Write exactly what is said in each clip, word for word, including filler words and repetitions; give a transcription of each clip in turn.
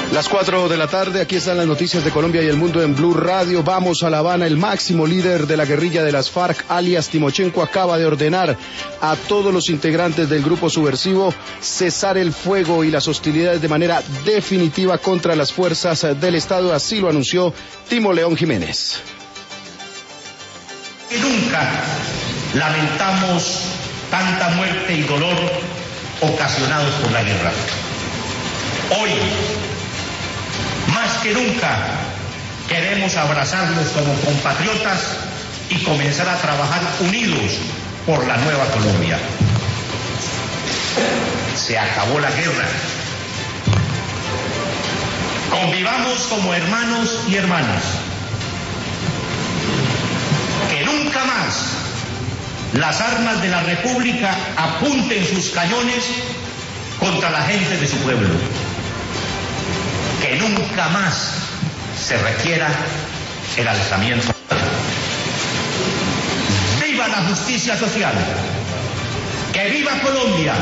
Las cuatro de la tarde, aquí están las noticias de Colombia y el mundo en Blue Radio. Vamos a La Habana. El máximo líder de la guerrilla de las FARC, alias Timochenko, acaba de ordenar a todos los integrantes del grupo subversivo cesar el fuego y las hostilidades de manera definitiva contra las fuerzas del Estado. Así lo anunció Timo León Jiménez. Y nunca lamentamos tanta muerte y dolor ocasionados por la guerra. Hoy, más que nunca, queremos abrazarnos como compatriotas y comenzar a trabajar unidos por la nueva Colombia. Se acabó la guerra. Convivamos como hermanos y hermanas. Que nunca más las armas de la República apunten sus cañones contra la gente de su pueblo. Que nunca más se requiera el alzamiento. ¡Viva la justicia social! ¡Que viva Colombia!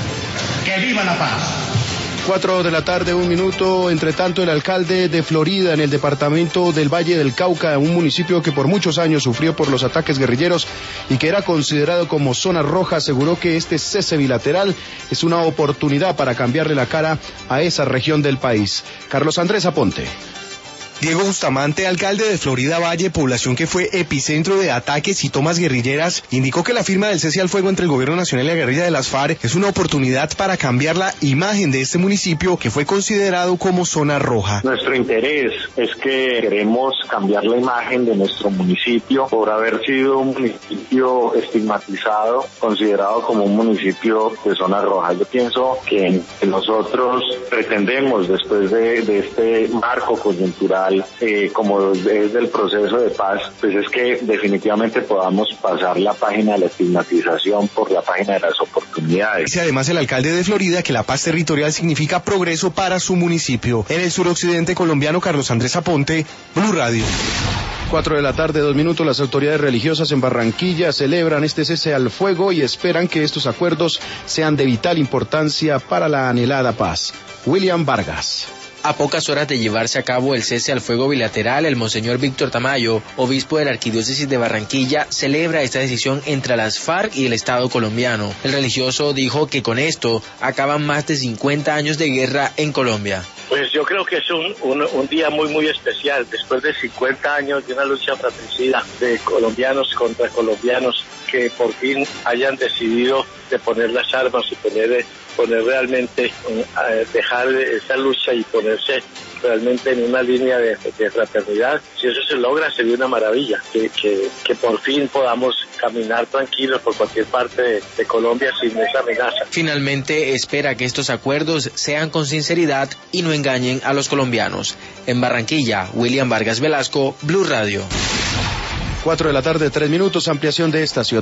¡Que viva la paz! Cuatro de la tarde, un minuto. Entre tanto, el alcalde de Florida, en el departamento del Valle del Cauca, un municipio que por muchos años sufrió por los ataques guerrilleros y que era considerado como zona roja, aseguró que este cese bilateral es una oportunidad para cambiarle la cara a esa región del país. Carlos Andrés Aponte. Diego Bustamante, alcalde de Florida Valle, población que fue epicentro de ataques y tomas guerrilleras, indicó que la firma del cese al fuego entre el gobierno nacional y la guerrilla de las FARC es una oportunidad para cambiar la imagen de este municipio que fue considerado como zona roja. Nuestro interés es que queremos cambiar la imagen de nuestro municipio por haber sido un municipio estigmatizado, considerado como un municipio de zona roja. Yo pienso que nosotros pretendemos, después de, de este marco coyuntural, Eh, como desde el proceso de paz, pues es que definitivamente podamos pasar la página de la estigmatización por la página de las oportunidades. Dice además el alcalde de Florida que la paz territorial significa progreso para su municipio. En el suroccidente colombiano, Carlos Andrés Aponte, Blue Radio. Cuatro de la tarde, dos minutos. Las autoridades religiosas en Barranquilla celebran este cese al fuego y esperan que estos acuerdos sean de vital importancia para la anhelada paz. William Vargas. A pocas horas de llevarse a cabo el cese al fuego bilateral, el monseñor Víctor Tamayo, obispo de la Arquidiócesis de Barranquilla, celebra esta decisión entre las FARC y el Estado colombiano. El religioso dijo que con esto acaban más de cincuenta años de guerra en Colombia. Pues yo creo que es un, un, un día muy muy especial, después de cincuenta años de una lucha fratricida de colombianos contra colombianos, que por fin hayan decidido de poner las armas y poner, poner realmente, uh, dejar esa lucha y ponerse realmente en una línea de, de fraternidad. Si eso se logra, sería una maravilla, que, que, que por fin podamos caminar tranquilos por cualquier parte de, de Colombia sin esa amenaza. Finalmente espera que estos acuerdos sean con sinceridad y no engañen a los colombianos. En Barranquilla, William Vargas Velasco, Blue Radio. Cuatro de la tarde, tres minutos, ampliación de estación.